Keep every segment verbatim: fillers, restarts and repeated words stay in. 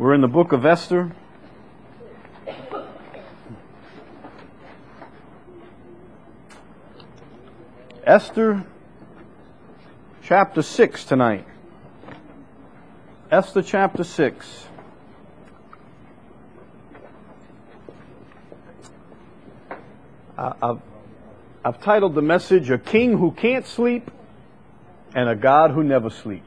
We're in the book of Esther. Esther chapter six tonight. Esther chapter six. I've, I've titled the message, A King Who Can't Sleep and a God Who Never Sleeps.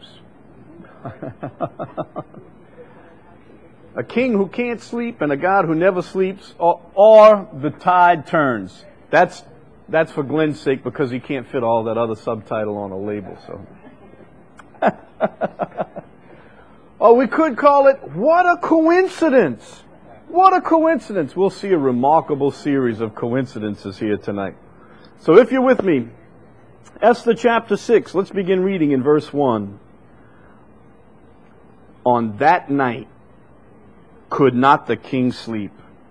A king who can't sleep and a God who never sleeps, or, or the tide turns. That's that's for Glenn's sake because he can't fit all that other subtitle on a label. So, or we could call it, What a Coincidence! What a coincidence! We'll see a remarkable series of coincidences here tonight. So if you're with me, Esther chapter six, let's begin reading in verse one. On that night could not the king sleep,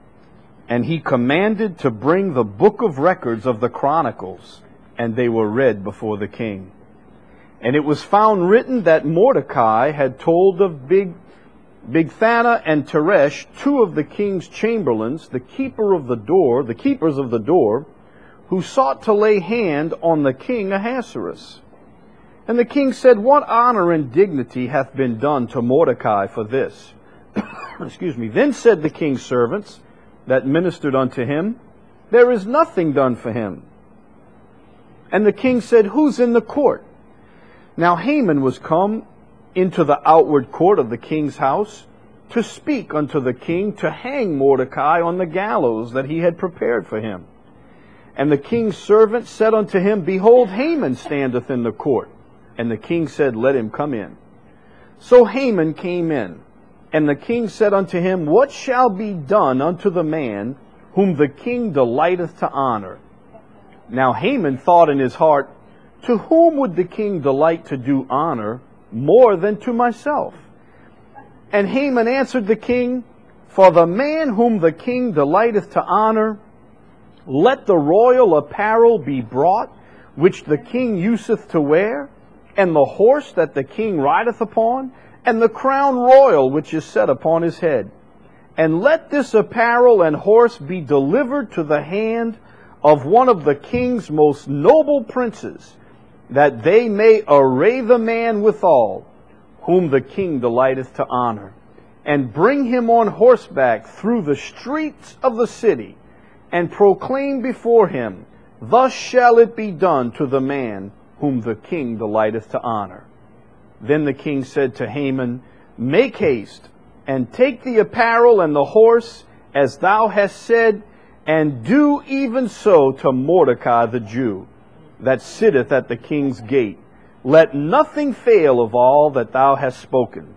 and he commanded to bring the book of records of the Chronicles, and they were read before the king. And it was found written that Mordecai had told of Big, Bigthana and Teresh, two of the king's chamberlains, the keeper of the door, the keepers of the door, who sought to lay hand on the king Ahasuerus. And the king said, What honor and dignity hath been done to Mordecai for this? Excuse me. Then said the king's servants that ministered unto him, There is nothing done for him. And the king said, Who's in the court? Now Haman was come into the outward court of the king's house to speak unto the king to hang Mordecai on the gallows that he had prepared for him. And the king's servant said unto him, Behold, Haman standeth in the court. And the king said, Let him come in. So Haman came in. And the king said unto him, What shall be done unto the man whom the king delighteth to honor? Now Haman thought in his heart, To whom would the king delight to do honor more than to myself? And Haman answered the king, For the man whom the king delighteth to honor, let the royal apparel be brought, which the king useth to wear, and the horse that the king rideth upon, and the crown royal which is set upon his head. And let this apparel and horse be delivered to the hand of one of the king's most noble princes, that they may array the man withal, whom the king delighteth to honor, and bring him on horseback through the streets of the city, and proclaim before him, Thus shall it be done to the man whom the king delighteth to honor. Then the king said to Haman, Make haste, and take the apparel and the horse, as thou hast said, and do even so to Mordecai the Jew, that sitteth at the king's gate. Let nothing fail of all that thou hast spoken.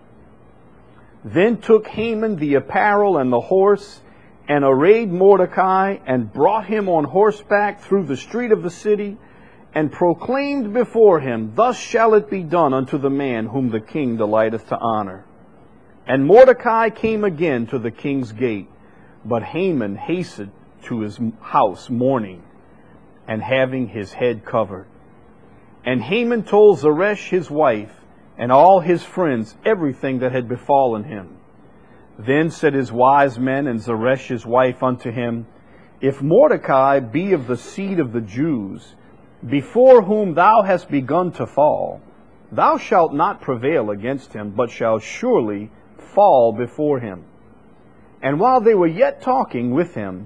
Then took Haman the apparel and the horse, and arrayed Mordecai, and brought him on horseback through the street of the city, and proclaimed before him, Thus shall it be done unto the man whom the king delighteth to honor. And Mordecai came again to the king's gate, but Haman hastened to his house mourning, and having his head covered. And Haman told Zeresh his wife, and all his friends, everything that had befallen him. Then said his wise men and Zeresh his wife unto him, If Mordecai be of the seed of the Jews, before whom thou hast begun to fall, thou shalt not prevail against him, but shalt surely fall before him. And while they were yet talking with him,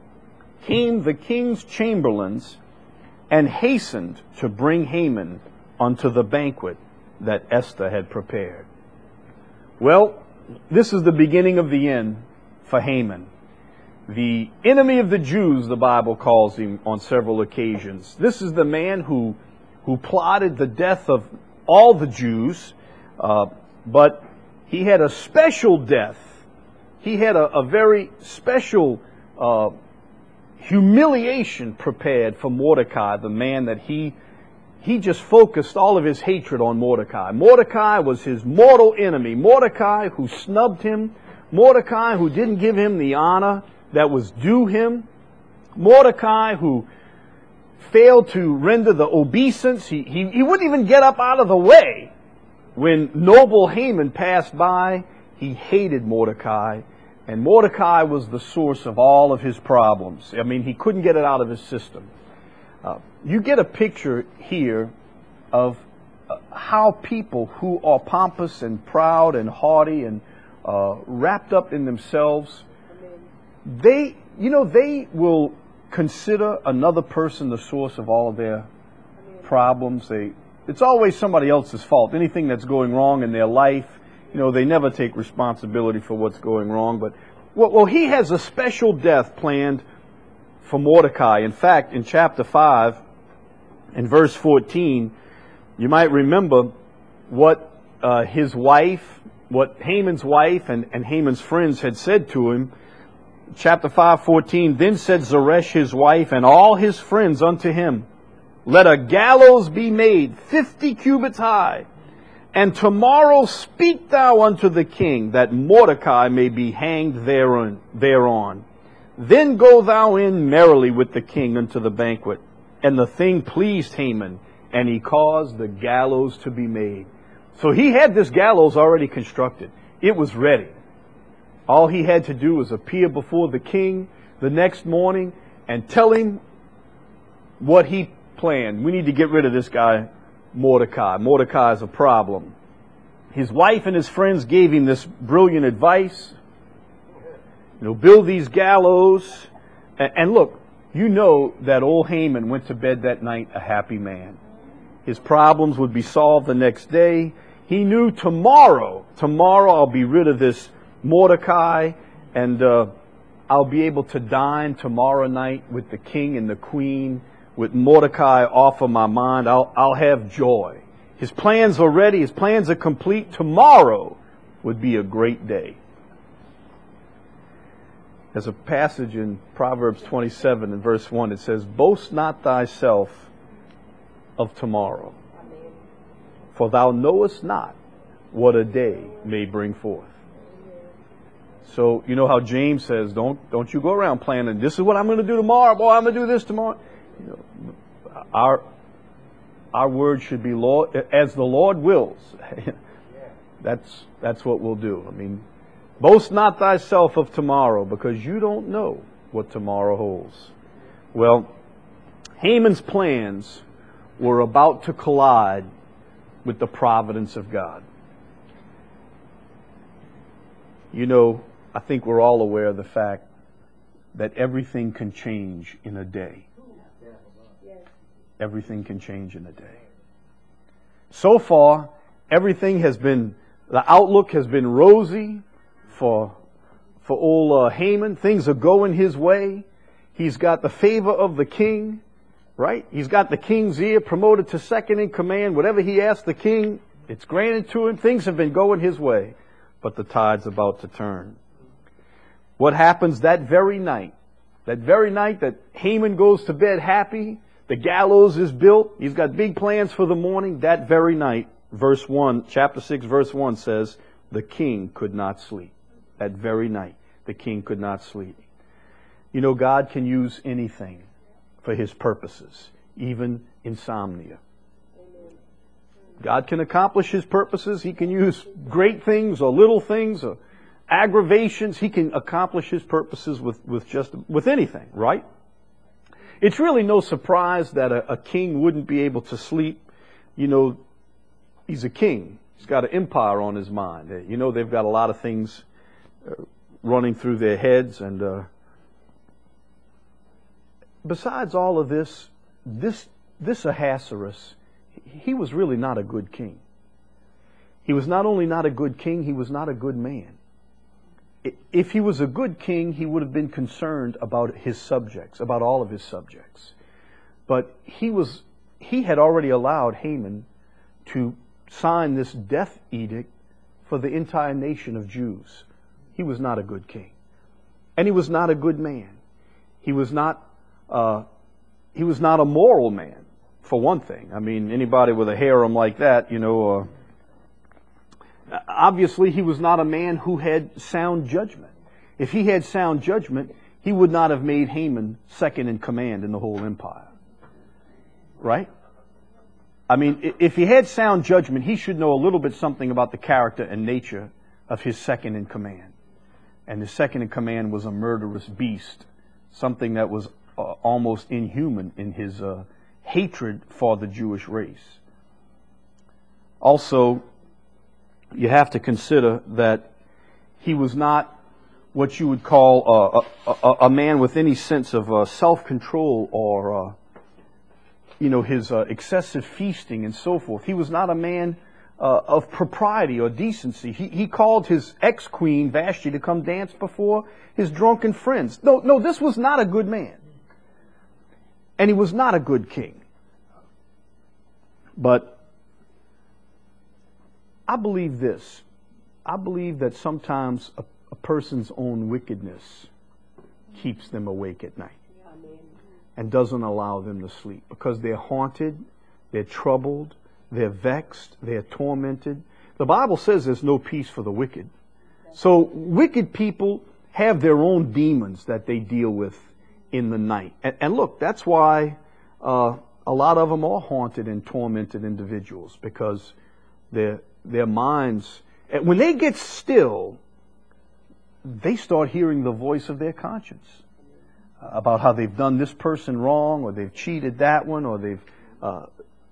came the king's chamberlains, and hastened to bring Haman unto the banquet that Esther had prepared. Well, this is the beginning of the end for Haman. The enemy of the Jews, the Bible calls him on several occasions. This is the man who, who plotted the death of all the Jews, uh, but he had a special death. He had a, a very special uh, humiliation prepared for Mordecai, the man that he he just focused all of his hatred on Mordecai. Mordecai was his mortal enemy. Mordecai who snubbed him. Mordecai who didn't give him the honor that was due him. Mordecai who failed to render the obeisance. He, he, he wouldn't even get up out of the way when noble Haman passed by. he hated Mordecai, and Mordecai was the source of all of his problems. I mean, he couldn't get it out of his system. Uh, you get a picture here of uh, how people who are pompous and proud and haughty and uh, wrapped up in themselves, they, you know, they will consider another person the source of all of their problems. They, it's always somebody else's fault. Anything that's going wrong in their life, you know, they never take responsibility for what's going wrong. But, well, well, he has a special death planned for Mordecai. In fact, in chapter five, in verse fourteen, you might remember what uh, his wife, what Haman's wife and, and Haman's friends had said to him. Chapter five, fourteen, then said Zeresh his wife and all his friends unto him, let a gallows be made fifty cubits high, and tomorrow speak thou unto the king, that Mordecai may be hanged thereon. thereon. Then go thou in merrily with the king unto the banquet. And the thing pleased Haman, and he caused the gallows to be made. So he had this gallows already constructed. It was ready. All he had to do was appear before the king the next morning and tell him what he planned. We need to get rid of this guy, Mordecai. Mordecai is a problem. His wife and his friends gave him this brilliant advice. You know, build these gallows. And, and look, you know that old Haman went to bed that night a happy man. His problems would be solved the next day. He knew tomorrow, tomorrow I'll be rid of this Mordecai, and uh, I'll be able to dine tomorrow night with the king and the queen, with Mordecai off of my mind. I'll, I'll have joy. His plans are ready. His plans are complete. Tomorrow would be a great day. There's a passage in Proverbs twenty-seven and verse one. It says, boast not thyself of tomorrow, for thou knowest not what a day may bring forth. So, you know how James says, don't don't you go around planning, this is what I'm going to do tomorrow, boy, I'm going to do this tomorrow. You know, our our word should be, Lord, as the Lord wills. that's that's what we'll do. I mean, boast not thyself of tomorrow, because you don't know what tomorrow holds. Well, Haman's plans were about to collide with the providence of God. You know, I think we're all aware of the fact that everything can change in a day. Everything can change in a day. So far, everything has been, the outlook has been rosy for, for old uh, Haman. Things are going his way. He's got the favor of the king, right? He's got the king's ear, promoted to second in command. Whatever he asks the king, it's granted to him. Things have been going his way. But the tide's about to turn. What happens that very night? That very night that Haman goes to bed happy, the gallows is built, he's got big plans for the morning. That very night, verse one, chapter six, verse one says, the king could not sleep. That very night, the king could not sleep. You know, God can use anything for His purposes, even insomnia. God can accomplish His purposes. He can use great things or little things or aggravations. He can accomplish His purposes with, with just, with anything, right? It's really no surprise that a, a king wouldn't be able to sleep. You know, he's a king. He's got an empire on his mind. You know, they've got a lot of things uh, running through their heads. And uh, besides all of this, this, this Ahasuerus, he was really not a good king. He was not only not a good king, he was not a good man. If he was a good king, he would have been concerned about his subjects, about all of his subjects. But he was, he had already allowed Haman to sign this death edict for the entire nation of Jews. He was not a good king. And he was not a good man. He was not, uh, he was not a moral man. For one thing, I mean, anybody with a harem like that, you know, uh, obviously he was not a man who had sound judgment. If he had sound judgment, he would not have made Haman second in command in the whole empire. Right? I mean, if he had sound judgment, he should know a little bit something about the character and nature of his second in command. And the second in command was a murderous beast, something that was uh, almost inhuman in his uh, hatred for the Jewish race. Also, you have to consider that he was not what you would call uh, a, a, a man with any sense of uh, self-control or, uh, you know, his uh, excessive feasting and so forth. He was not a man uh, of propriety or decency. He, he called his ex-queen Vashti to come dance before his drunken friends. No, no, this was not a good man. And he was not a good king. But I believe this. I believe that sometimes a, a person's own wickedness keeps them awake at night and doesn't allow them to sleep because they're haunted, they're troubled, they're vexed, they're tormented. The Bible says there's no peace for the wicked. So wicked people have their own demons that they deal with in the night. And, and look, that's why uh, a lot of them are haunted and tormented individuals, because their their minds, when they get still, they start hearing the voice of their conscience about how they've done this person wrong, or they've cheated that one, or they've uh,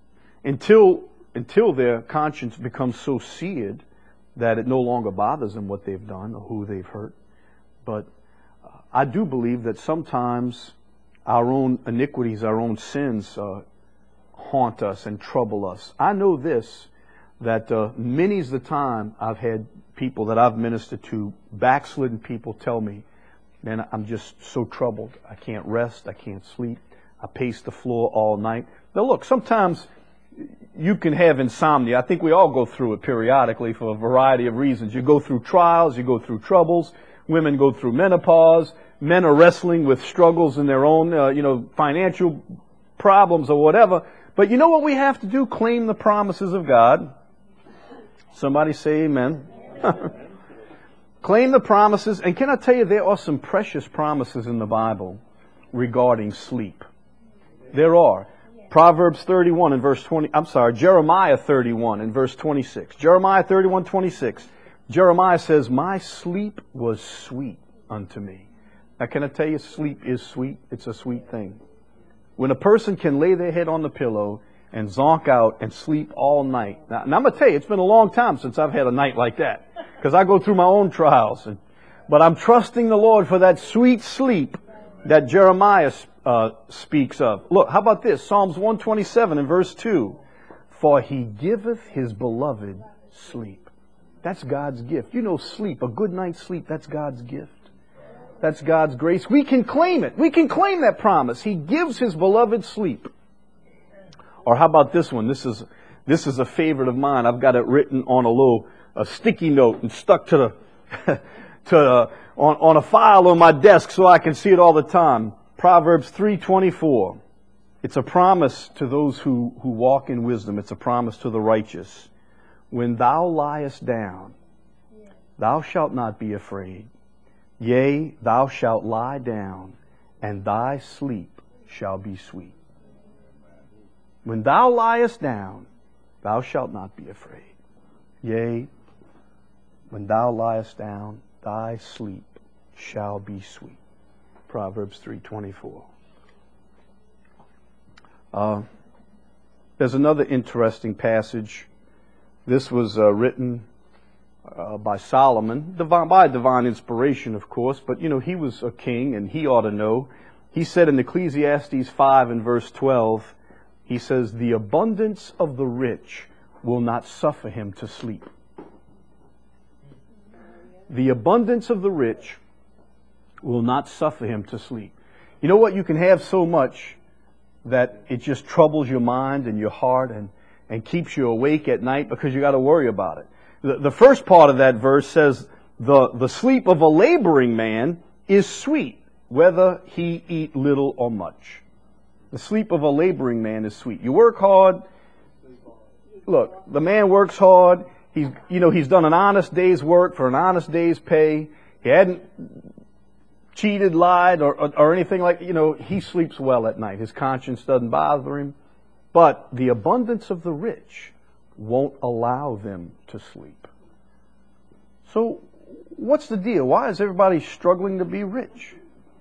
until until their conscience becomes so seared that it no longer bothers them what they've done or who they've hurt. But uh, I do believe that sometimes our own iniquities, our own sins uh, haunt us and trouble us. I know this, that uh, many's the time I've had people that I've ministered to, backslidden people, tell me, man, I'm just so troubled. I can't rest. I can't sleep. I pace the floor all night. Now look, sometimes you can have insomnia. I think we all go through it periodically for a variety of reasons. You go through trials, you go through troubles. Women go through menopause. Men are wrestling with struggles in their own, uh, you know, financial problems or whatever. But you know what we have to do? Claim the promises of God. Somebody say amen. Claim the promises. And can I tell you, there are some precious promises in the Bible regarding sleep. There are. Proverbs thirty-one and verse twenty. I'm sorry, Jeremiah thirty-one and verse twenty-six. Jeremiah thirty-one, twenty-six. Jeremiah says, my sleep was sweet unto me. Now can I tell you, sleep is sweet. It's a sweet thing. When a person can lay their head on the pillow and zonk out and sleep all night. Now, now I'm going to tell you, it's been a long time since I've had a night like that, because I go through my own trials. And, but I'm trusting the Lord for that sweet sleep that Jeremiah uh, speaks of. Look, how about this? Psalms one twenty-seven and verse two. For he giveth his beloved sleep. That's God's gift. You know, sleep, a good night's sleep, that's God's gift. That's God's grace. We can claim it. We can claim that promise. He gives his beloved sleep. Or how about this one? This is this is a favorite of mine. I've got it written on a little a sticky note and stuck to the to uh, on on a file on my desk so I can see it all the time. Proverbs three twenty-four. It's a promise to those who who walk in wisdom. It's a promise to the righteous. When thou liest down, thou shalt not be afraid. Yea, thou shalt lie down, and thy sleep shall be sweet. When thou liest down, thou shalt not be afraid. Yea, when thou liest down, thy sleep shall be sweet. Proverbs three twenty-four. Uh, there's another interesting passage. This was uh, written uh, by Solomon, divine, by divine inspiration, of course, but you know, he was a king and he ought to know. He said in Ecclesiastes five and verse twelve, he says, the abundance of the rich will not suffer him to sleep. The abundance of the rich will not suffer him to sleep. You know what? You can have so much that it just troubles your mind and your heart and, and keeps you awake at night because you got to worry about it. The, the first part of that verse says, the, the sleep of a laboring man is sweet, whether he eat little or much. The sleep of a laboring man is sweet. You work hard. Look, the man works hard. He's, you know, he's done an honest day's work for an honest day's pay. He hadn't cheated, lied, or, or, or anything like, you know, he sleeps well at night. His conscience doesn't bother him. But the abundance of the rich won't allow them to sleep. So what's the deal? Why is everybody struggling to be rich?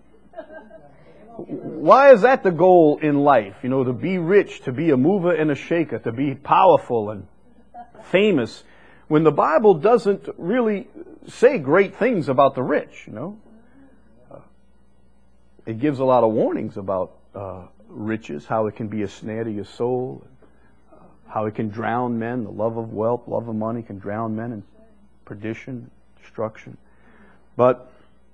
Why is that the goal in life? You know, to be rich, to be a mover and a shaker, to be powerful and famous, when the Bible doesn't really say great things about the rich, you know. Uh, it gives a lot of warnings about uh, riches, how it can be a snare to your soul, uh, how it can drown men. The love of wealth, love of money can drown men in perdition, destruction. But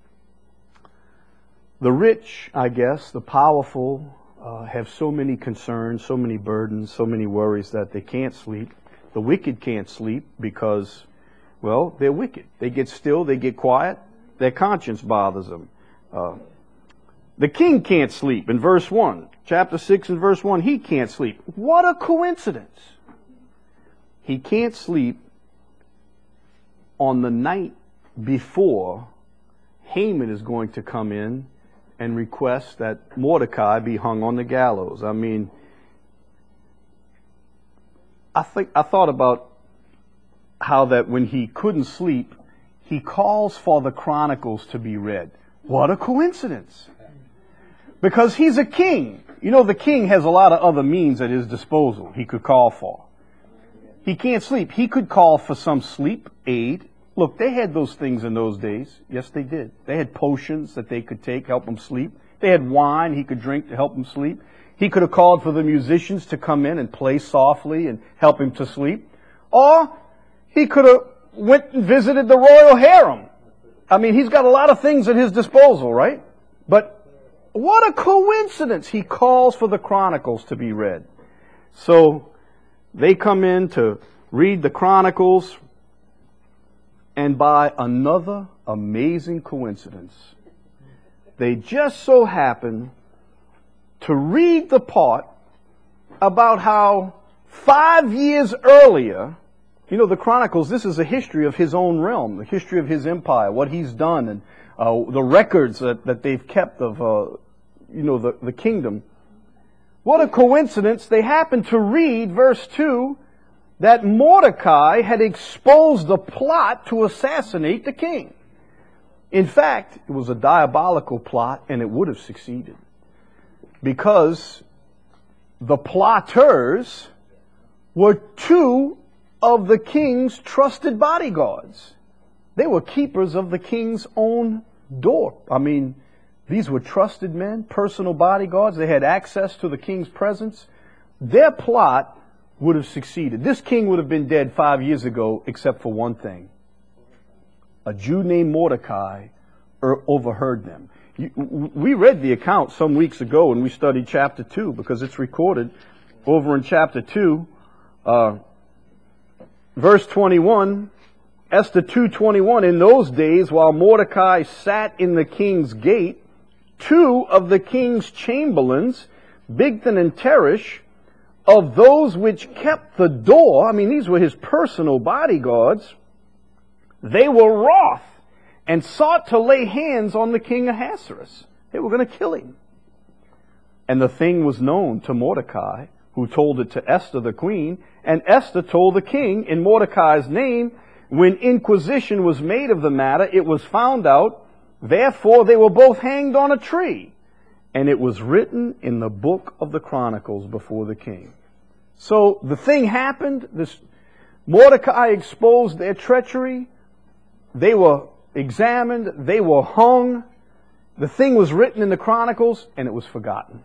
the rich, I guess, the powerful, uh, have so many concerns, so many burdens, so many worries that they can't sleep. The wicked can't sleep because, well, they're wicked. They get still, they get quiet, their conscience bothers them. Uh, the king can't sleep in verse one. Chapter six and verse one, he can't sleep. What a coincidence. He can't sleep on the night before Haman is going to come in and request that Mordecai be hung on the gallows. I mean, I think I thought about how that when he couldn't sleep, he calls for the Chronicles to be read. What a coincidence. Because he's a king. You know, the king has a lot of other means at his disposal he could call for. He can't sleep. He could call for some sleep aid. Look, they had those things in those days. Yes, they did. They had potions that they could take, help them sleep. They had wine he could drink to help him sleep. He could have called for the musicians to come in and play softly and help him to sleep. Or he could have went and visited the royal harem. I mean, he's got a lot of things at his disposal, right? But what a coincidence. He calls for the Chronicles to be read. So they come in to read the Chronicles. And by another amazing coincidence, they just so happen to read the part about how five years earlier, you know, the Chronicles, this is a history of his own realm, the history of his empire, what he's done, and uh, the records that, that they've kept of, uh, you know, the, the kingdom. What a coincidence. They happen to read verse two, that Mordecai had exposed the plot to assassinate the king. In fact, it was a diabolical plot, and it would have succeeded. Because the plotters were two of the king's trusted bodyguards. They were keepers of the king's own door. I mean, these were trusted men, personal bodyguards. They had access to the king's presence. Their plot would have succeeded. This king would have been dead five years ago, except for one thing. A Jew named Mordecai overheard them. You, we read the account some weeks ago when we studied chapter two, because it's recorded over in chapter two, uh, verse twenty-one, Esther two twenty-one. In those days, while Mordecai sat in the king's gate, two of the king's chamberlains, Bigthan and Teresh, of those which kept the door, I mean, these were his personal bodyguards, they were wroth and sought to lay hands on the king Ahasuerus. They were going to kill him. And the thing was known to Mordecai, who told it to Esther the queen, and Esther told the king in Mordecai's name. When inquisition was made of the matter, it was found out, therefore they were both hanged on a tree. And it was written in the book of the Chronicles before the king. So the thing happened. This Mordecai exposed their treachery. They were examined. They were hung. The thing was written in the Chronicles, and it was forgotten.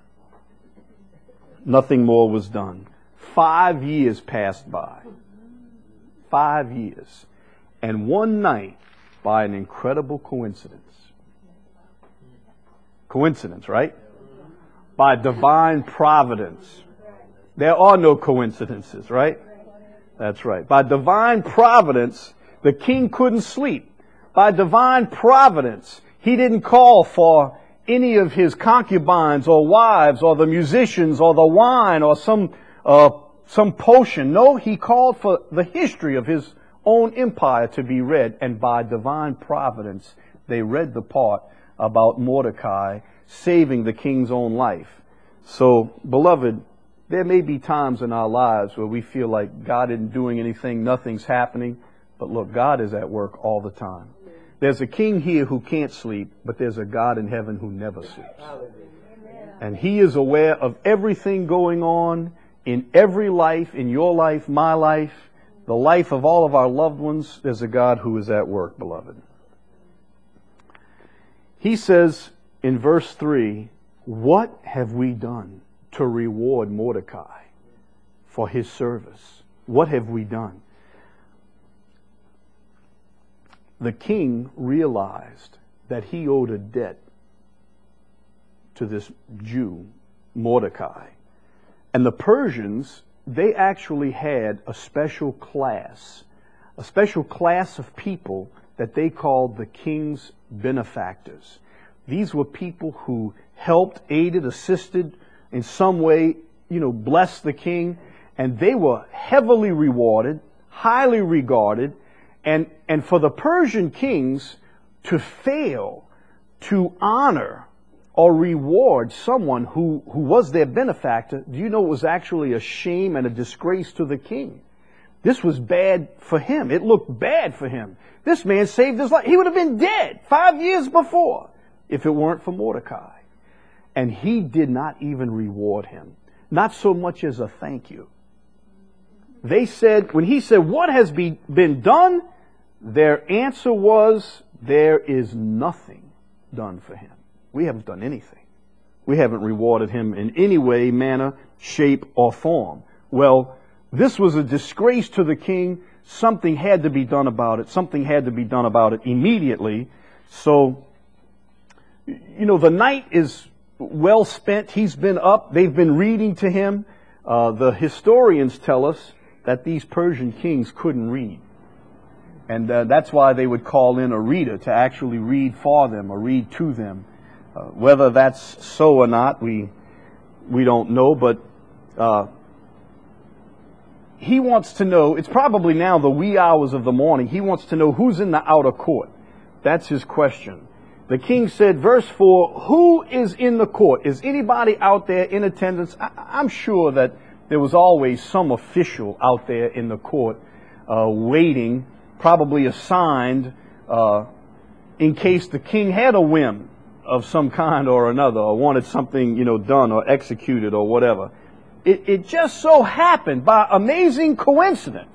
Nothing more was done. Five years passed by. Five years. And one night, by an incredible coincidence, coincidence, right? By divine providence. There are no coincidences, right? That's right. By divine providence, the king couldn't sleep. By divine providence, he didn't call for any of his concubines or wives or the musicians or the wine or some uh, some potion. No, he called for the history of his own empire to be read, and by divine providence, they read the part about Mordecai saving the king's own life. So, beloved, there may be times in our lives where we feel like God isn't doing anything, nothing's happening. But look, God is at work all the time. There's a king here who can't sleep, but there's a God in heaven who never sleeps. And He is aware of everything going on in every life, in your life, my life, the life of all of our loved ones. There's a God who is at work, beloved. He says in verse three, what have we done to reward Mordecai for his service? What have we done? The king realized that he owed a debt to this Jew, Mordecai. And the Persians, they actually had a special class, a special class of people that they called the king's benefactors. These were people who helped, aided, assisted, in some way, you know, blessed the king. And they were heavily rewarded, highly regarded. And, and for the Persian kings to fail to honor or reward someone who, who was their benefactor, do you know it was actually a shame and a disgrace to the king? This was bad for him. It looked bad for him. This man saved his life. He would have been dead five years before if it weren't for Mordecai. And he did not even reward him. Not so much as a thank you. They said, when he said, what has be, been done? Their answer was, there is nothing done for him. We haven't done anything. We haven't rewarded him in any way, manner, shape, or form. Well, this was a disgrace to the king. Something had to be done about it. Something had to be done about it immediately. So, you know, the night is well spent. He's been up. They've been reading to him. Uh, the historians tell us that these Persian kings couldn't read. And uh, that's why they would call in a reader to actually read for them or read to them. Uh, whether that's so or not, we we don't know. But uh, he wants to know, it's probably now the wee hours of the morning, he wants to know who's in the outer court. That's his question. The king said, verse four, who is in the court? Is anybody out there in attendance? I, I'm sure that there was always some official out there in the court uh, waiting, probably assigned uh, in case the king had a whim of some kind or another, or wanted something, you know, done or executed or whatever. It, it just so happened, by amazing coincidence,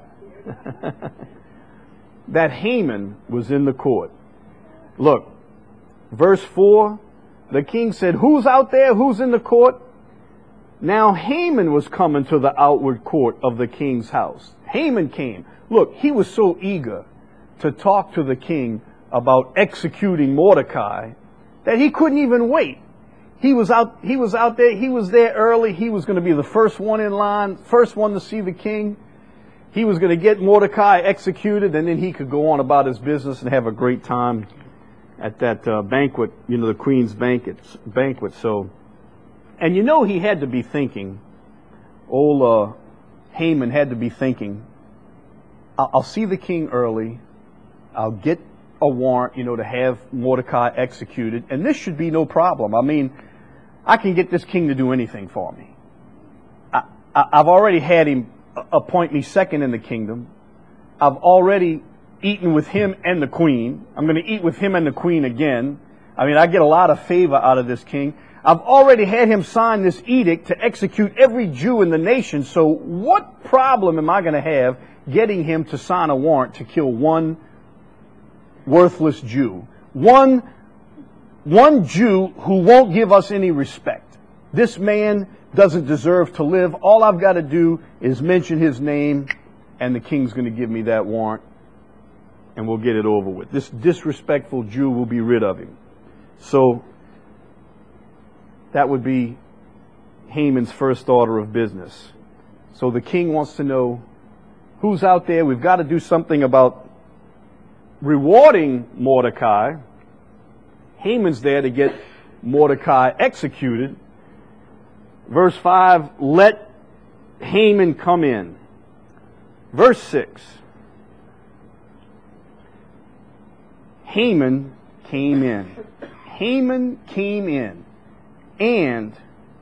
that Haman was in the court. Look, verse four, the king said, who's out there? Who's in the court? Now Haman was coming to the outward court of the king's house. Haman came. Look, he was so eager to talk to the king about executing Mordecai that he couldn't even wait. He was out, he was out there, he was there early. He was going to be the first one in line, first one to see the king. He was going to get Mordecai executed, and then he could go on about his business and have a great time at that uh, banquet, you know, the queen's banquet. banquet. So, and you know he had to be thinking, old uh, Haman had to be thinking, I'll see the king early, I'll get a warrant, you know, to have Mordecai executed, and this should be no problem. I mean, I can get this king to do anything for me. I, I, I've already had him appoint me second in the kingdom. I've already eaten with him and the queen. I'm going to eat with him and the queen again. I mean, I get a lot of favor out of this king. I've already had him sign this edict to execute every Jew in the nation, so what problem am I going to have getting him to sign a warrant to kill one worthless Jew? One, one Jew who won't give us any respect. This man doesn't deserve to live. All I've got to do is mention his name, and the king's going to give me that warrant, and we'll get it over with. This disrespectful Jew will be rid of him. So that would be Haman's first order of business. So the king wants to know who's out there. We've got to do something about rewarding Mordecai. Haman's there to get Mordecai executed. Verse five, let Haman come in. Verse six, Haman came in. Haman came in. And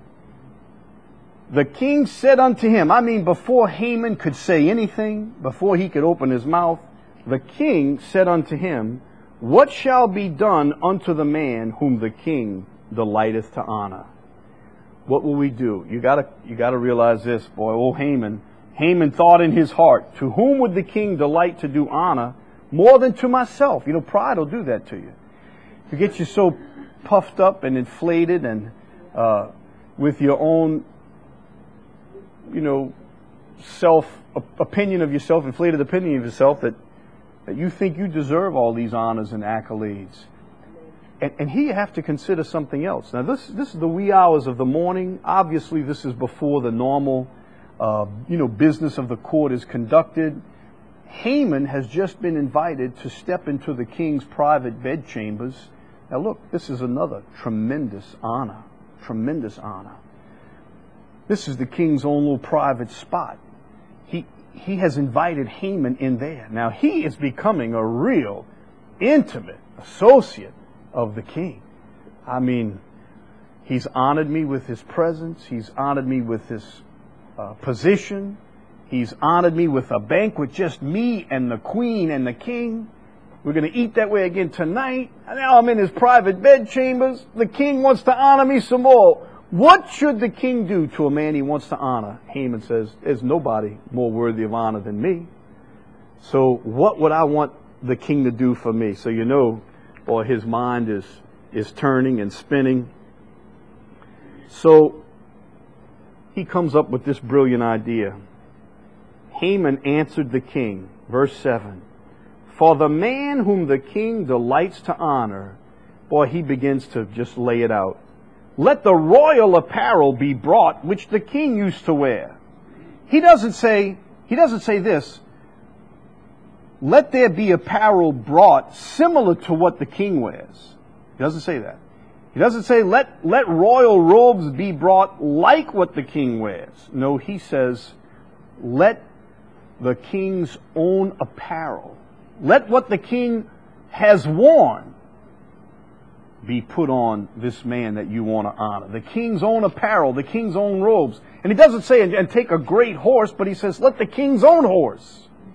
the king said unto him, I mean, before Haman could say anything, before he could open his mouth, the king said unto him, What shall be done unto the man whom the king delighteth to honor? What will we do? You gotta, you gotta realize this, boy. Old Haman, Haman thought in his heart, to whom would the king delight to do honor more than to myself? You know, pride will do that to you. You get you so puffed up and inflated and uh, with your own, you know, self opinion of yourself, inflated opinion of yourself, that, that you think you deserve all these honors and accolades. And, and here you have to consider something else. Now, this this is the wee hours of the morning. Obviously, this is before the normal, uh, you know, business of the court is conducted. Haman has just been invited to step into the king's private bedchambers. Now, look, this is another tremendous honor, tremendous honor. This is the king's own little private spot. He he has invited Haman in there. Now, he is becoming a real intimate associate of the king. I mean, he's honored me with his presence. He's honored me with his uh, position. He's honored me with a banquet, just me and the queen and the king. We're going to eat that way again tonight. And now I'm in his private bedchambers. The king wants to honor me some more. What should the king do to a man he wants to honor? Haman says, there's nobody more worthy of honor than me. So what would I want the king to do for me? So you know, or his mind is, is turning and spinning. So he comes up with this brilliant idea. Haman answered the king, verse seven, For the man whom the king delights to honor, boy, he begins to just lay it out. Let the royal apparel be brought which the king used to wear. He doesn't say, he doesn't say this. Let there be apparel brought similar to what the king wears. He doesn't say that. He doesn't say let, let royal robes be brought like what the king wears. No, he says let the king's own apparel, let what the king has worn be put on this man that you want to honor. The king's own apparel, the king's own robes. And he doesn't say and, and take a great horse, but he says let the king's own horse.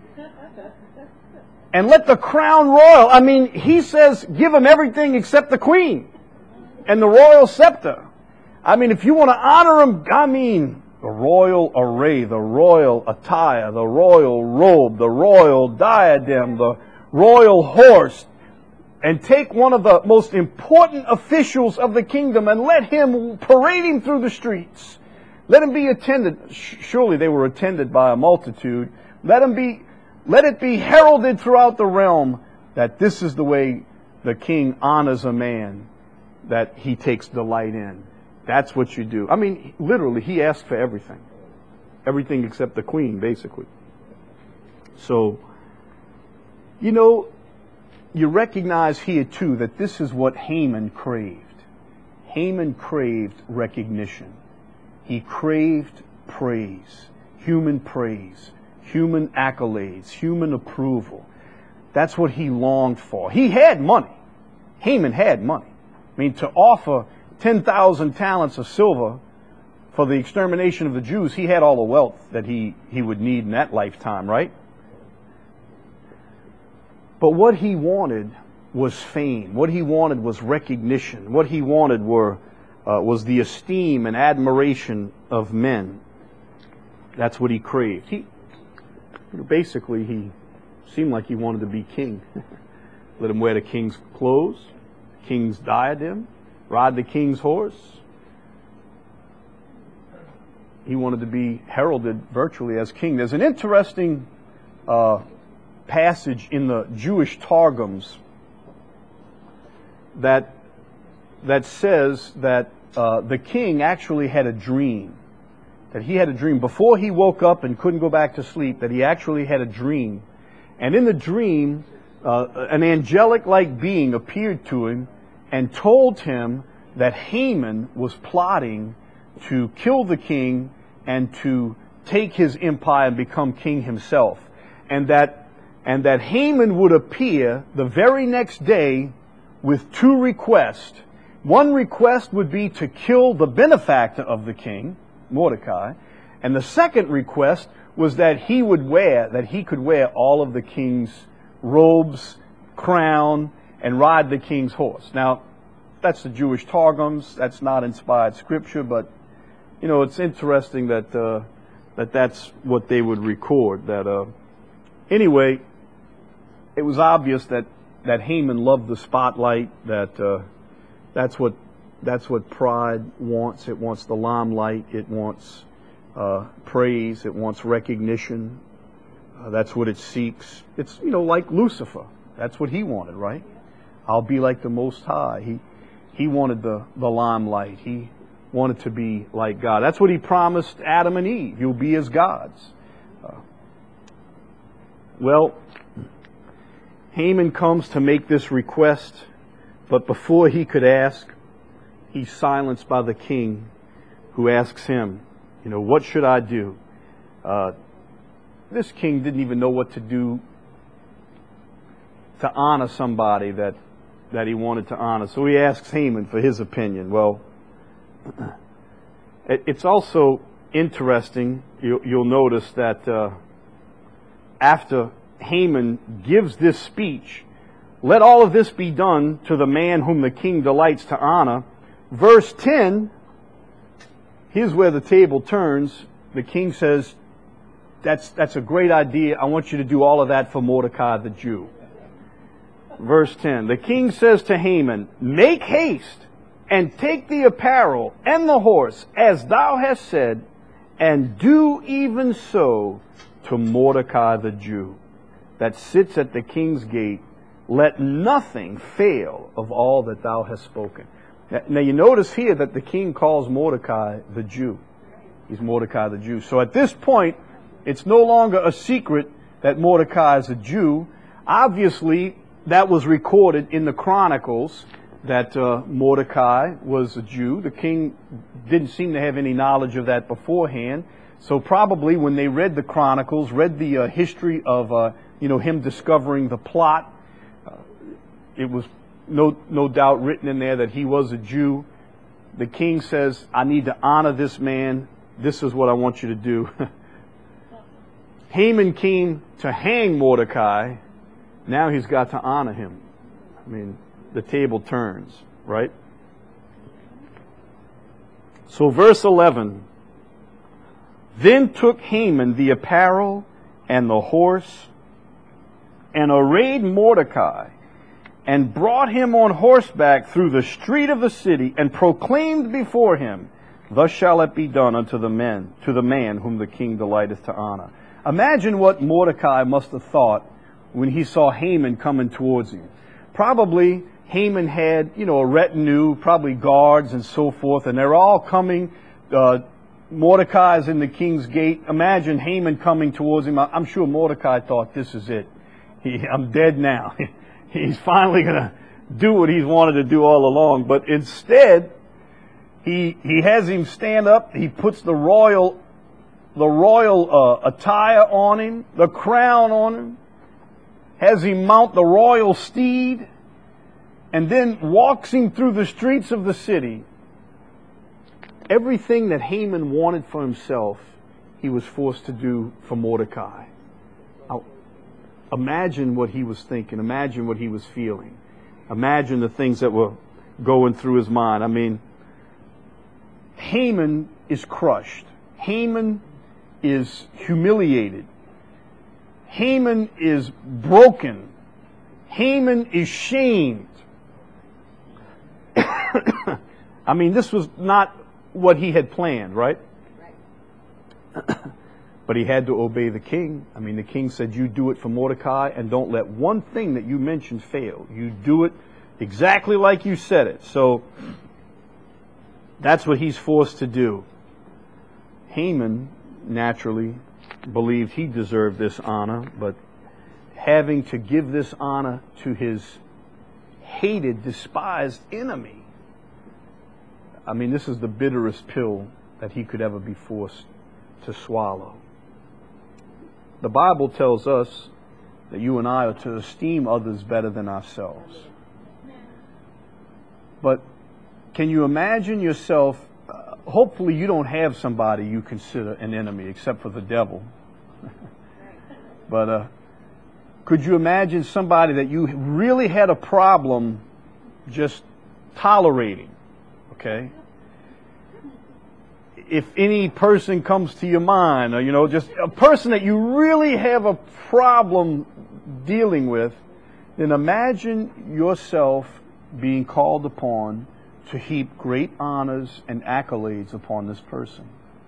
And let the crown royal, I mean, he says, give him everything except the queen and the royal scepter. I mean, if you want to honor him, I mean, the royal array, the royal attire, the royal robe, the royal diadem, the royal horse, and take one of the most important officials of the kingdom and let him parade him through the streets. Let him be attended. Surely they were attended by a multitude. Let him be Let it be heralded throughout the realm that this is the way the king honors a man that he takes delight in. That's what you do. I mean, literally, he asked for everything. Everything except the queen, basically. So, you know, you recognize here, too, that this is what Haman craved. Haman craved recognition. He craved praise, human praise. Human accolades, human approval. That's what he longed for. He had money. Haman had money. I mean, to offer ten thousand talents of silver for the extermination of the Jews, he had all the wealth that he, he would need in that lifetime, right? But what he wanted was fame. What he wanted was recognition. What he wanted were, uh, was the esteem and admiration of men. That's what he craved. He, Basically, he seemed like he wanted to be king. Let him wear the king's clothes, king's diadem, ride the king's horse. He wanted to be heralded virtually as king. There's an interesting uh, passage in the Jewish Targums that that says that uh, the king actually had a dream. That he had a dream before he woke up and couldn't go back to sleep, that he actually had a dream. And in the dream, uh, an angelic-like being appeared to him and told him that Haman was plotting to kill the king and to take his empire and become king himself. And that, and that Haman would appear the very next day with two requests. One request would be to kill the benefactor of the king, Mordecai, and the second request was that he would wear, that he could wear all of the king's robes, crown, and ride the king's horse. Now, that's the Jewish Targums. That's not inspired scripture, but, you know, it's interesting that uh, that that's what they would record. That uh, anyway, it was obvious that, that Haman loved the spotlight, that uh, that's what that's what pride wants. It wants the limelight. It wants uh, praise. It wants recognition. Uh, that's what it seeks. It's, you know, like Lucifer. That's what he wanted, right? I'll be like the Most High. He he wanted the, the limelight. He wanted to be like God. That's what he promised Adam and Eve. You'll be as gods. Uh, well, Haman comes to make this request, but before he could ask, he's silenced by the king, who asks him, you know, what should I do? Uh, this king didn't even know what to do to honor somebody that that he wanted to honor. So he asks Haman for his opinion. Well, it's also interesting, you'll notice that uh, after Haman gives this speech, let all of this be done to the man whom the king delights to honor. Verse ten, here's where the table turns. The king says, that's, that's a great idea. I want you to do all of that for Mordecai the Jew. Verse ten, the king says to Haman, make haste and take the apparel and the horse as thou hast said, and do even so to Mordecai the Jew that sits at the king's gate. Let nothing fail of all that thou hast spoken. Now you notice here that the king calls Mordecai the Jew. He's Mordecai the Jew. So at this point, it's no longer a secret that Mordecai is a Jew. Obviously, that was recorded in the Chronicles that uh, Mordecai was a Jew. The king didn't seem to have any knowledge of that beforehand. So probably when they read the Chronicles, read the uh, history of uh, you know him discovering the plot, uh, it was no no doubt written in there that he was a Jew. The king says, I need to honor this man. This is what I want you to do. Haman came to hang Mordecai. Now he's got to honor him. I mean, the table turns, right? So verse eleven, then took Haman the apparel and the horse and arrayed Mordecai and brought him on horseback through the street of the city and proclaimed before him, thus shall it be done unto the men, to the man whom the king delighteth to honor. Imagine what Mordecai must have thought when he saw Haman coming towards him. Probably Haman had, you know, a retinue, probably guards and so forth, and they're all coming. Uh, Mordecai is in the king's gate. Imagine Haman coming towards him. I'm sure Mordecai thought, this is it. He, I'm dead now. He's finally going to do what he's wanted to do all along. But instead, he he has him stand up. He puts the royal the royal uh, attire on him, the crown on him, has him mount the royal steed, and then walks him through the streets of the city. Everything that Haman wanted for himself, he was forced to do for Mordecai. Now, imagine what he was thinking. Imagine what he was feeling. Imagine the things that were going through his mind. I mean, Haman is crushed. Haman is humiliated. Haman is broken. Haman is shamed. I mean, this was not what he had planned, right? Right. But he had to obey the king. I mean, the king said, you do it for Mordecai, and don't let one thing that you mentioned fail. You do it exactly like you said it. So that's what he's forced to do. Haman naturally believed he deserved this honor, but having to give this honor to his hated, despised enemy, I mean, this is the bitterest pill that he could ever be forced to swallow. The Bible tells us that you and I are to esteem others better than ourselves. But can you imagine yourself, uh, hopefully you don't have somebody you consider an enemy except for the devil. But uh, could you imagine somebody that you really had a problem just tolerating? Okay? If any person comes to your mind, or, you know, just a person that you really have a problem dealing with, then imagine yourself being called upon to heap great honors and accolades upon this person.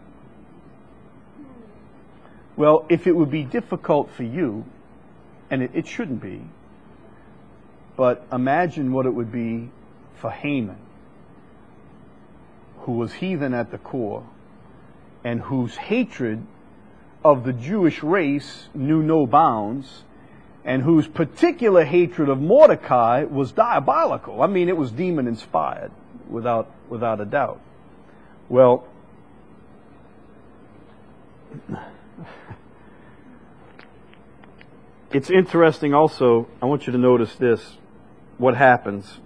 Well, if it would be difficult for you, and it, it shouldn't be, but imagine what it would be for Haman, who was heathen at the core, and whose hatred of the Jewish race knew no bounds, and whose particular hatred of Mordecai was diabolical. I mean, it was demon-inspired, without, without a doubt. Well, it's interesting also, I want you to notice this, what happens.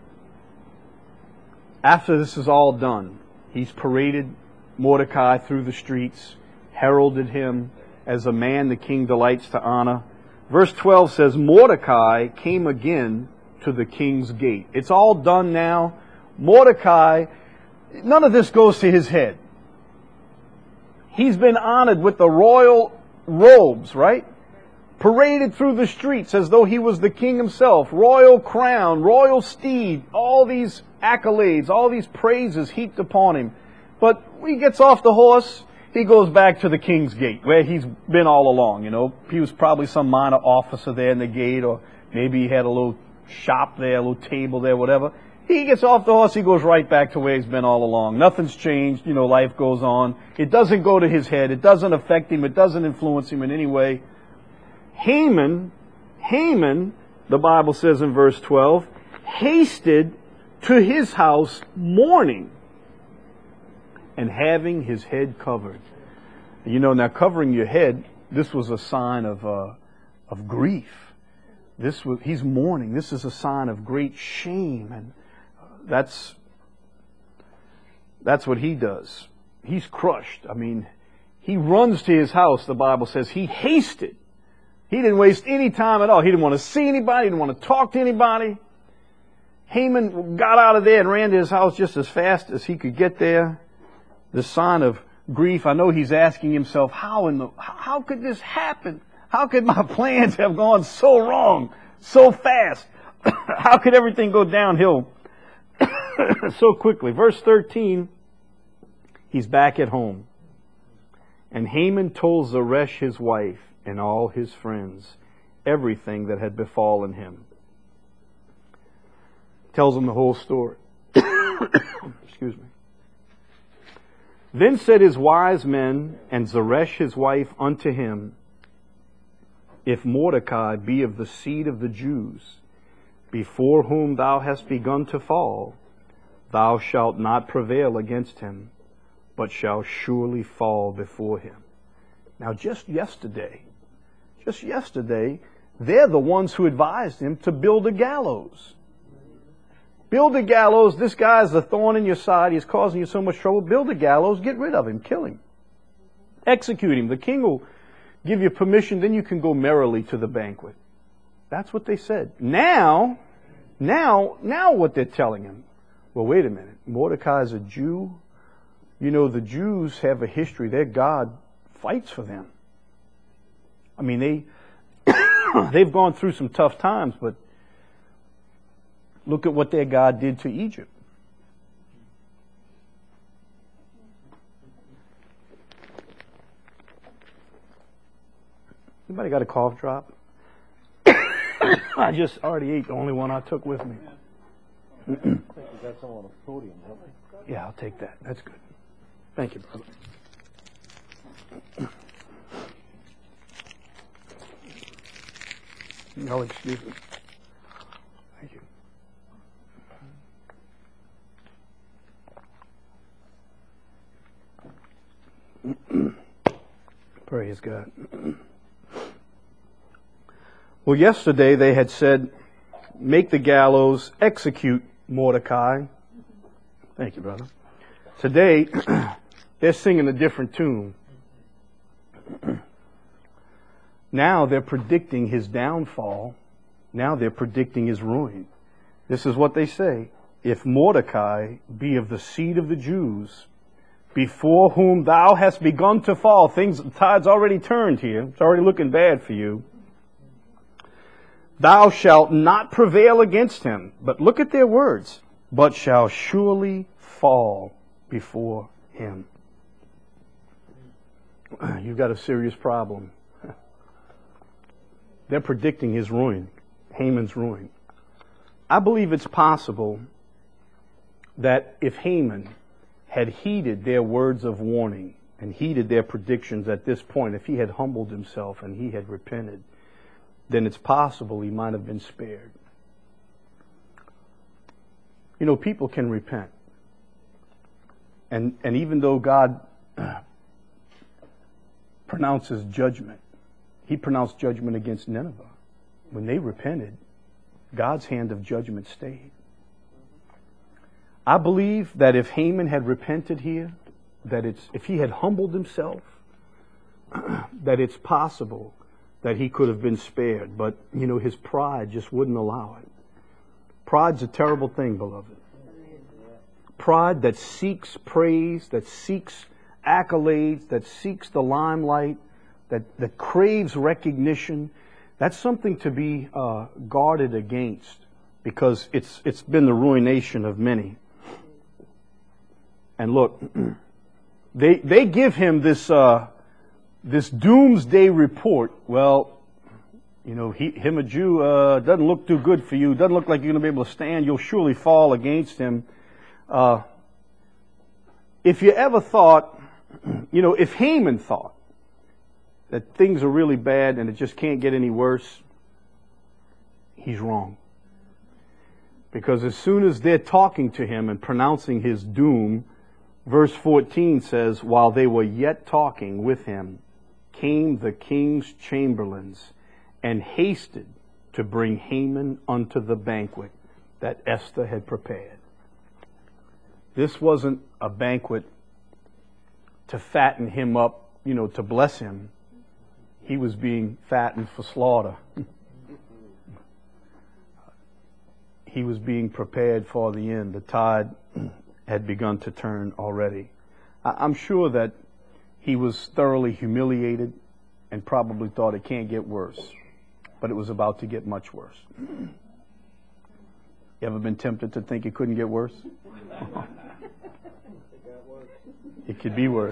After this is all done, he's paraded Mordecai through the streets, heralded him as a man the king delights to honor. Verse twelve says, Mordecai came again to the king's gate. It's all done now. Mordecai, none of this goes to his head. He's been honored with the royal robes, right? Paraded through the streets as though he was the king himself. Royal crown, royal steed, all these accolades, all these praises heaped upon him. But when he gets off the horse, he goes back to the king's gate, where he's been all along, you know. He was probably some minor officer there in the gate, or maybe he had a little shop there, a little table there, whatever. He gets off the horse, he goes right back to where he's been all along. Nothing's changed, you know, life goes on. It doesn't go to his head, it doesn't affect him, it doesn't influence him in any way. Haman, Haman, the Bible says in verse twelve, hasted to his house mourning and having his head covered. You know, now covering your head, this was a sign of uh, of grief. This was, he's mourning. This is a sign of great shame, and that's that's what he does. He's crushed. I mean, he runs to his house. The Bible says he hasted. He didn't waste any time at all. He didn't want to see anybody. He didn't want to talk to anybody. Haman got out of there and ran to his house just as fast as he could get there. The sign of grief. I know he's asking himself, how in the, how could this happen? How could my plans have gone so wrong, so fast? How could everything go downhill so quickly? Verse thirteen, he's back at home. And Haman told Zeresh his wife and all his friends everything that had befallen him. Tells them the whole story. Excuse me. Then said his wise men and Zeresh his wife unto him, if Mordecai be of the seed of the Jews, before whom thou hast begun to fall, thou shalt not prevail against him, but shalt surely fall before him. Now just yesterday, just yesterday, they're the ones who advised him to build a gallows. Build a gallows. This guy's a thorn in your side. He's causing you so much trouble. Build a gallows. Get rid of him. Kill him. Execute him. The king will give you permission. Then you can go merrily to the banquet. That's what they said. Now, now, now what they're telling him. Well, wait a minute. Mordecai is a Jew. You know, the Jews have a history. Their God fights for them. I mean, they, they've gone through some tough times, but look at what their God did to Egypt. Anybody got a cough drop? I just already ate the only one I took with me. I think you got some on the podium, don't you? Yeah, I'll take that. That's good. Thank you, brother. Y'all excuse me. Thank you. Praise God. Well, yesterday they had said, make the gallows, execute Mordecai. Thank you, brother. Today, they're singing a different tune. Now they're predicting his downfall. Now they're predicting his ruin. This is what they say. If Mordecai be of the seed of the Jews, before whom thou hast begun to fall, things, the tide's already turned here. It's already looking bad for you. Thou shalt not prevail against him. But look at their words. But shall surely fall before him. You've got a serious problem. They're predicting his ruin, Haman's ruin. I believe it's possible that if Haman had heeded their words of warning and heeded their predictions at this point, if he had humbled himself and he had repented, then it's possible he might have been spared. You know, people can repent. And, and even though God pronounces judgment, he pronounced judgment against Nineveh. When they repented, God's hand of judgment stayed. I believe that if Haman had repented here, that it's, if he had humbled himself, that it's possible that he could have been spared. But, you know, his pride just wouldn't allow it. Pride's a terrible thing, beloved. Pride that seeks praise, that seeks accolades, that seeks the limelight, that, that craves recognition, that's something to be uh, guarded against, because it's it's been the ruination of many. And look, they they give him this uh, this doomsday report. Well, you know, he, him a Jew uh, doesn't look too good for you. Doesn't look like you're going to be able to stand. You'll surely fall against him. Uh, if you ever thought, you know, if Haman thought that things are really bad and it just can't get any worse, he's wrong. Because as soon as they're talking to him and pronouncing his doom, verse fourteen says, while they were yet talking with him, came the king's chamberlains and hasted to bring Haman unto the banquet that Esther had prepared. This wasn't a banquet to fatten him up, you know, to bless him. He was being fattened for slaughter. He was being prepared for the end. The tide had begun to turn already. I'm sure that he was thoroughly humiliated and probably thought it can't get worse. But it was about to get much worse. You ever been tempted to think it couldn't get worse? It could be worse.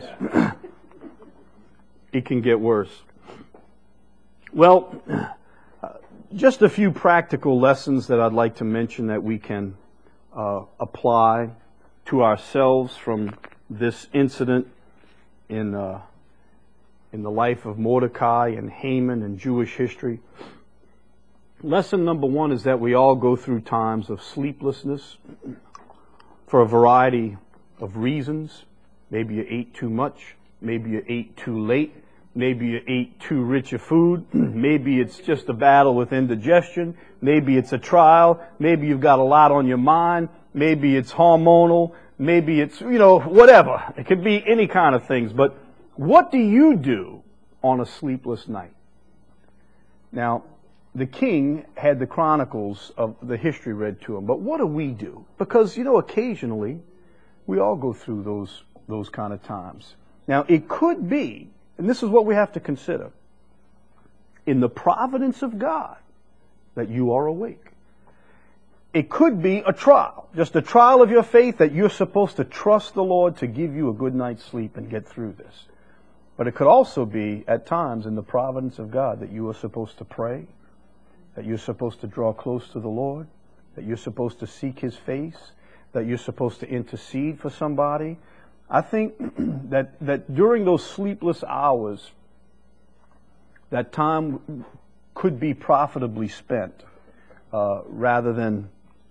It can get worse. Well, uh, just a few practical lessons that I'd like to mention that we can uh, apply to ourselves from this incident in uh, in the life of Mordecai and Haman and Jewish history. Lesson number one is that we all go through times of sleeplessness for a variety of reasons. Maybe you ate too much. Maybe you ate too late. Maybe you ate too rich a food. Maybe it's just a battle with indigestion. Maybe it's a trial. Maybe you've got a lot on your mind. Maybe it's hormonal. Maybe it's, you know, whatever. It could be any kind of things. But what do you do on a sleepless night? Now, the king had the chronicles of the history read to him. But what do we do? Because, you know, occasionally we all go through those, those kind of times. Now, it could be, and this is what we have to consider, in the providence of God, that you are awake. It could be a trial, just a trial of your faith that you're supposed to trust the Lord to give you a good night's sleep and get through this. But it could also be, at times, in the providence of God, that you are supposed to pray, that you're supposed to draw close to the Lord, that you're supposed to seek His face, that you're supposed to intercede for somebody. I think that, that during those sleepless hours, that time could be profitably spent uh, rather than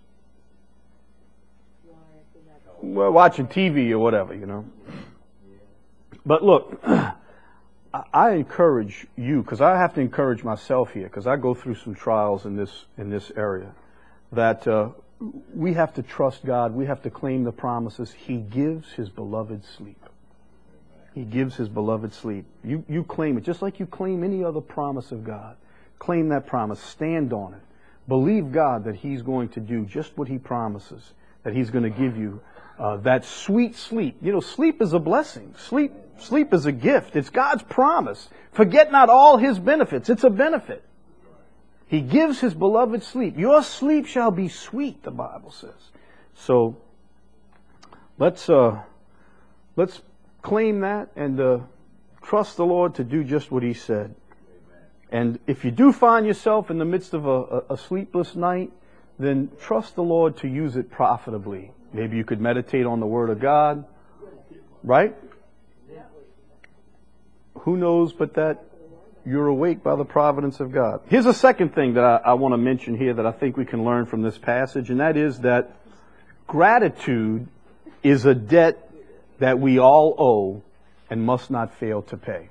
well, watching T V or whatever, you know. But look, I encourage you, because I have to encourage myself here, because I go through some trials in this in this area, that uh, we have to trust God. We have to claim the promises. He gives His beloved sleep. He gives his beloved sleep. You, you claim it, just like you claim any other promise of God. Claim that promise. Stand on it. Believe God that he's going to do just what he promises, that he's going to give you uh, that sweet sleep. You know, sleep is a blessing. Sleep, sleep is a gift. It's God's promise. Forget not all his benefits. It's a benefit. He gives his beloved sleep. Your sleep shall be sweet, the Bible says. So let's uh, let's claim that and uh, trust the Lord to do just what he said. And if you do find yourself in the midst of a, a, a sleepless night, then trust the Lord to use it profitably. Maybe you could meditate on the Word of God, right? Who knows but that you're awake by the providence of God. Here's a second thing that I, I want to mention here that I think we can learn from this passage, and that is that gratitude is a debt that we all owe and must not fail to pay.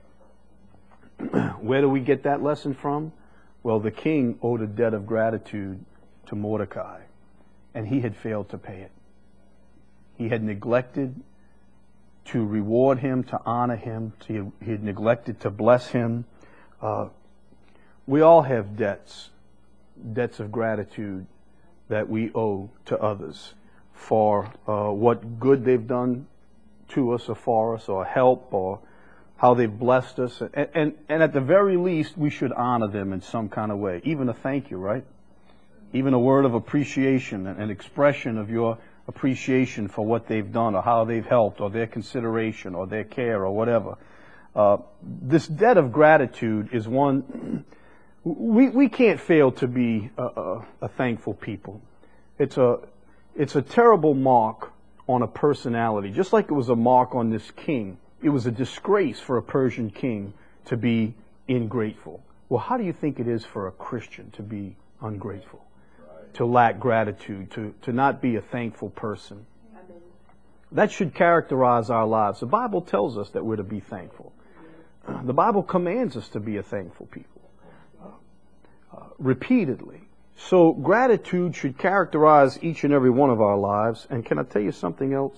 Where do we get that lesson from? Well, the king owed a debt of gratitude to Mordecai, and he had failed to pay it. He had neglected to reward him, to honor him. To, he had neglected to bless him. Uh, we all have debts, debts of gratitude that we owe to others for uh, what good they've done to us or for us, or help, or how they've blessed us. And, and, and at the very least, we should honor them in some kind of way. Even a thank you, right? Even a word of appreciation, an expression of your appreciation for what they've done or how they've helped or their consideration or their care or whatever. Uh, this debt of gratitude is one, we, we can't fail to be a, a, a thankful people. It's a, it's a terrible mark on a personality, just like it was a mark on this king. It was a disgrace for a Persian king to be ingrateful. Well, how do you think it is for a Christian to be ungrateful, to lack gratitude, to, to not be a thankful person? That should characterize our lives. The Bible tells us that we're to be thankful. The Bible commands us to be a thankful people, uh, uh, repeatedly. So gratitude should characterize each and every one of our lives. And can I tell you something else?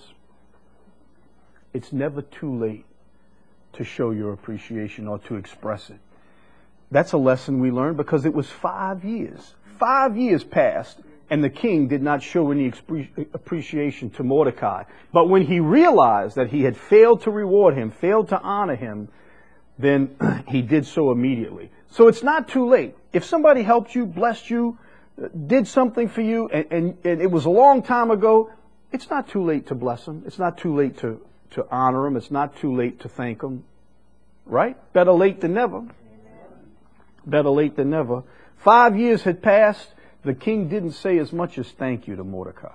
It's never too late to show your appreciation or to express it. That's a lesson we learned because it was five years. Five years passed and the king did not show any appreciation to Mordecai. But when he realized that he had failed to reward him, failed to honor him, then he did so immediately. So it's not too late. If somebody helped you, blessed you, did something for you, and, and, and it was a long time ago, it's not too late to bless them. It's not too late to, to honor them. It's not too late to thank them. Right? Better late than never. Better late than never. Five years had passed. The king didn't say as much as thank you to Mordecai.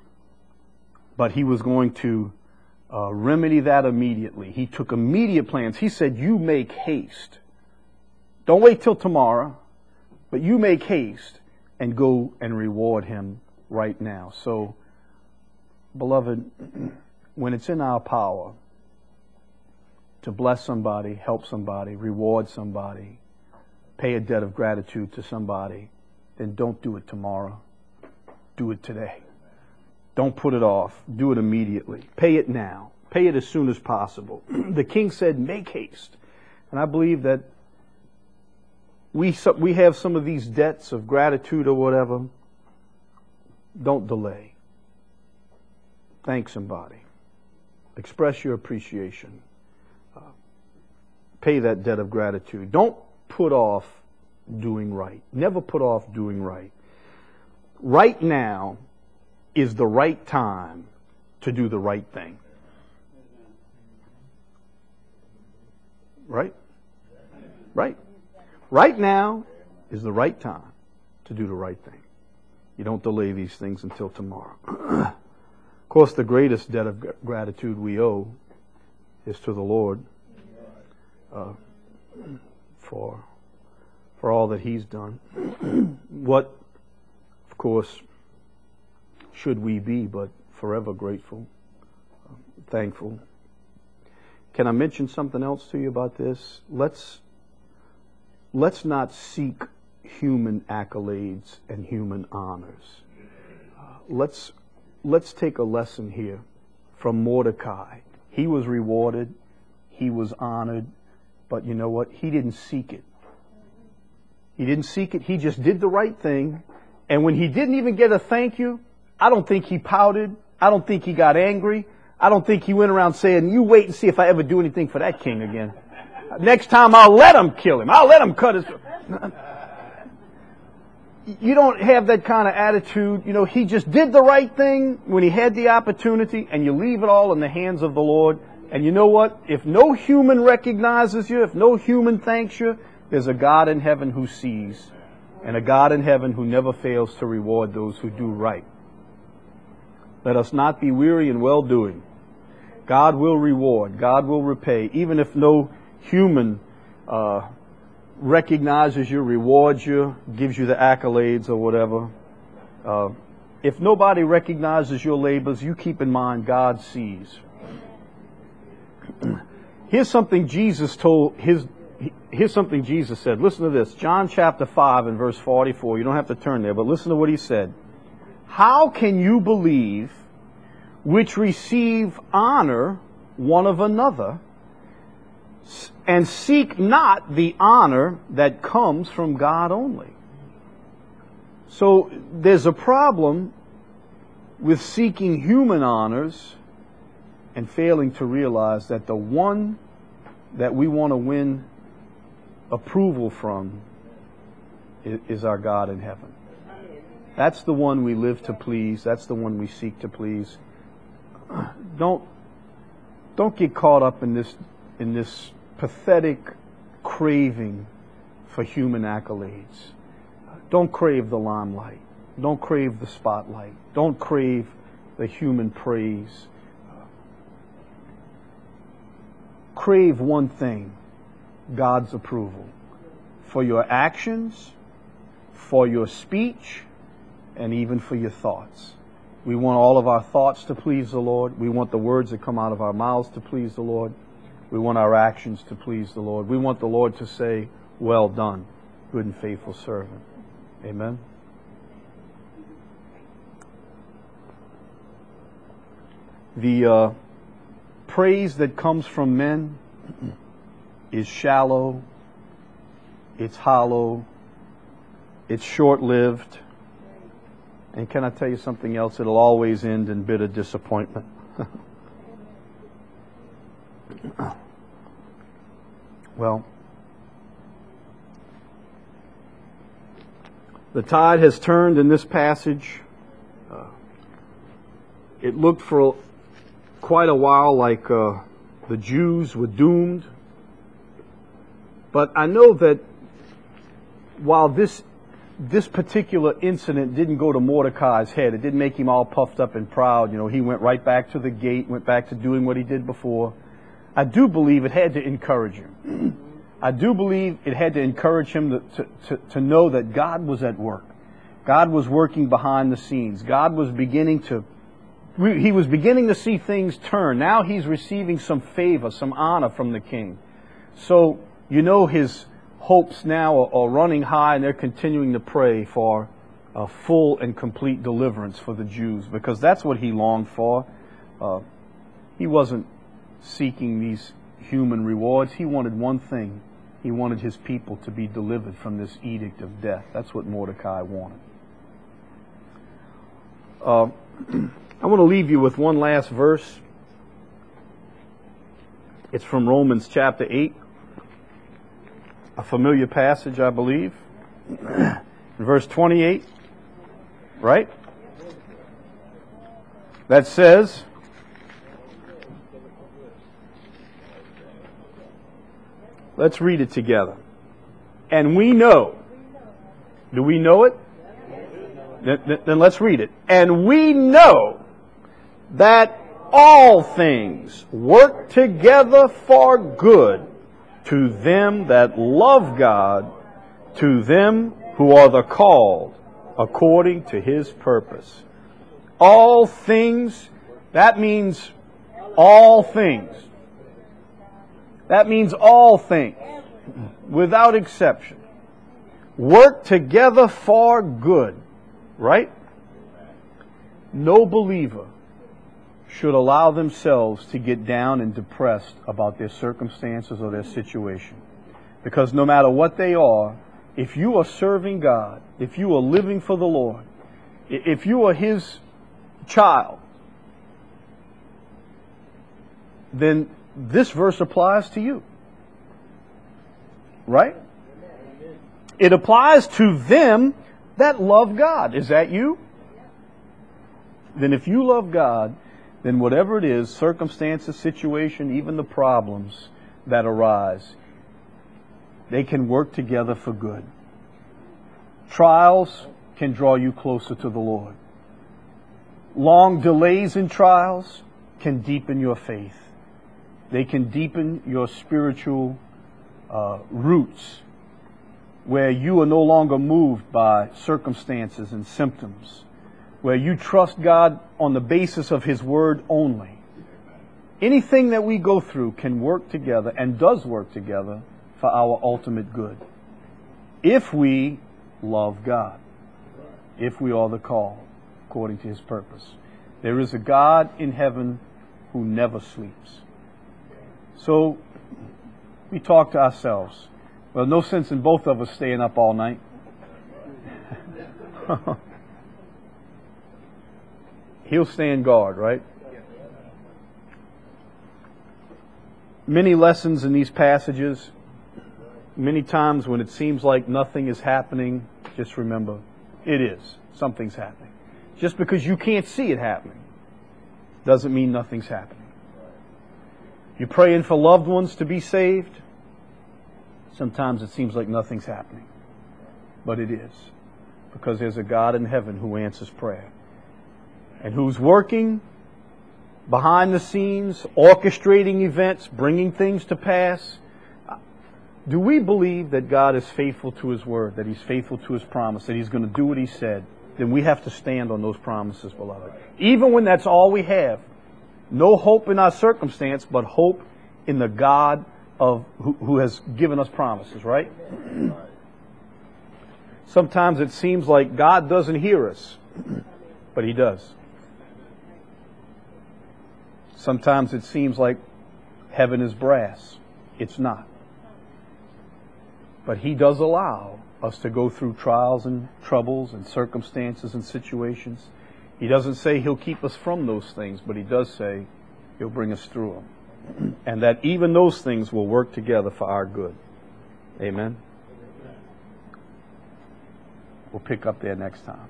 But he was going to uh, remedy that immediately. He took immediate plans. He said, you make haste. Don't wait till tomorrow, but you make haste and go and reward him right now. So, beloved, when it's in our power to bless somebody, help somebody, reward somebody, pay a debt of gratitude to somebody, then don't do it tomorrow. Do it today. Don't put it off. Do it immediately. Pay it now. Pay it as soon as possible. The king said, make haste. And I believe that we, we have some of these debts of gratitude or whatever. Don't delay. Thank somebody. Express your appreciation. Uh, pay that debt of gratitude. Don't put off doing right. Never put off doing right. Right now is the right time to do the right thing. Right? Right. Right now is the right time to do the right thing. You don't delay these things until tomorrow. Of course, the greatest debt of gratitude we owe is to the Lord uh, for for all that He's done. What, of course, should we be but forever grateful, uh, thankful. Can I mention something else to you about this? Let's let's not seek human accolades and human honors. Uh, let's let's take a lesson here from Mordecai. He was rewarded. he was honored. But you know what? He didn't seek it. He didn't seek it. He just did the right thing. And when he didn't even get a thank you, I don't think he pouted. I don't think he got angry. I don't think he went around saying, you wait and see if I ever do anything for that king again. Next time I'll let him kill him. I'll let him cut his... You don't have that kind of attitude. You know, he just did the right thing when he had the opportunity, and you leave it all in the hands of the Lord. And you know what? If no human recognizes you, if no human thanks you, there's a God in heaven who sees, and a God in heaven who never fails to reward those who do right. Let us not be weary in well-doing. God will reward. God will repay. Even if no human uh, recognizes you, rewards you, gives you the accolades or whatever. Uh, if nobody recognizes your labors, you keep in mind God sees. Here's something Jesus told his Here's something Jesus said. Listen to this. John chapter five and verse forty-four. You don't have to turn there, but listen to what he said. How can you believe which receive honor one of another, and seek not the honor that comes from God only? So there's a problem with seeking human honors and failing to realize that the one that we want to win approval from is our God in heaven. That's the one we live to please. That's the one we seek to please. Don't don't get caught up in this in this pathetic craving for human accolades. Don't crave the limelight. Don't crave the spotlight. Don't crave the human praise. Crave one thing: God's approval for your actions, for your speech, and even for your thoughts. We want all of our thoughts to please the Lord. We want the words that come out of our mouths to please the Lord. We want our actions to please the Lord. We want the Lord to say, well done, good and faithful servant. Amen. The uh, praise that comes from men is shallow, it's hollow, it's short-lived, and can I tell you something else? It'll always end in bitter disappointment. Well, the tide has turned in this passage. Uh, it looked for quite a while like uh, the Jews were doomed. But I know that while this this particular incident didn't go to Mordecai's head, it didn't make him all puffed up and proud. You know, he went right back to the gate, went back to doing what he did before. I do believe it had to encourage him. I do believe it had to encourage him to, to, to, to know that God was at work. God was working behind the scenes. God was beginning to, he was beginning to see things turn. Now he's receiving some favor, some honor from the king. So, you know, his hopes now are, are running high, and they're continuing to pray for a full and complete deliverance for the Jews, because that's what he longed for. Uh, he wasn't seeking these human rewards. He wanted one thing. He wanted his people to be delivered from this edict of death. That's what Mordecai wanted. Uh, I want to leave you with one last verse. It's from Romans chapter eight. A familiar passage, I believe. Verse twenty-eight, right? That says, let's read it together. And we know. Do we know it? Then, then let's read it. And we know that all things work together for good to them that love God, to them who are the called according to His purpose. All things, that means all things. That means all things, without exception, work together for good, right? No believer should allow themselves to get down and depressed about their circumstances or their situation. Because no matter what they are, if you are serving God, if you are living for the Lord, if you are His child, then this verse applies to you. Right? It applies to them that love God. Is that you? Then if you love God, then whatever it is, circumstances, situation, even the problems that arise, they can work together for good. Trials can draw you closer to the Lord. Long delays in trials can deepen your faith. They can deepen your spiritual uh, roots, where you are no longer moved by circumstances and symptoms, where you trust God on the basis of His Word only. Anything that we go through can work together and does work together for our ultimate good. If we love God, if we are the called according to His purpose. There is a God in heaven who never sleeps. So we talk to ourselves. Well, no sense in both of us staying up all night. He'll stand guard, right? Many lessons in these passages. Many times when it seems like nothing is happening, just remember, it is. Something's happening. Just because you can't see it happening doesn't mean nothing's happening. You're praying for loved ones to be saved. Sometimes it seems like nothing's happening. But it is. Because there's a God in heaven who answers prayer. And who's working behind the scenes, orchestrating events, bringing things to pass. Do we believe that God is faithful to His Word, that He's faithful to His promise, that He's going to do what He said? Then we have to stand on those promises, beloved. Even when that's all we have. No hope in our circumstance, but hope in the God of who, who has given us promises, right? Sometimes it seems like God doesn't hear us, but He does. Sometimes it seems like heaven is brass. It's not. But He does allow us to go through trials and troubles and circumstances and situations. He doesn't say He'll keep us from those things, but He does say He'll bring us through them. And that even those things will work together for our good. Amen? We'll pick up there next time.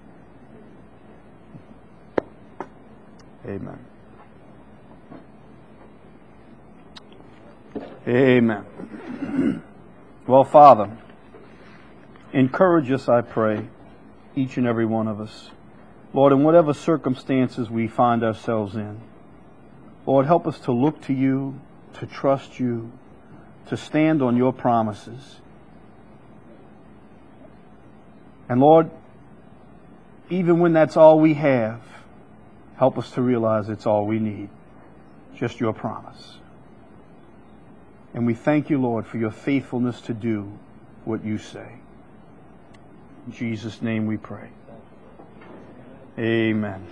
Amen. Amen. Well, Father, encourage us, I pray, each and every one of us. Lord, in whatever circumstances we find ourselves in, Lord, help us to look to You, to trust You, to stand on Your promises. And Lord, even when that's all we have, help us to realize it's all we need, just Your promise. And we thank You, Lord, for Your faithfulness to do what You say. In Jesus' name we pray. Amen.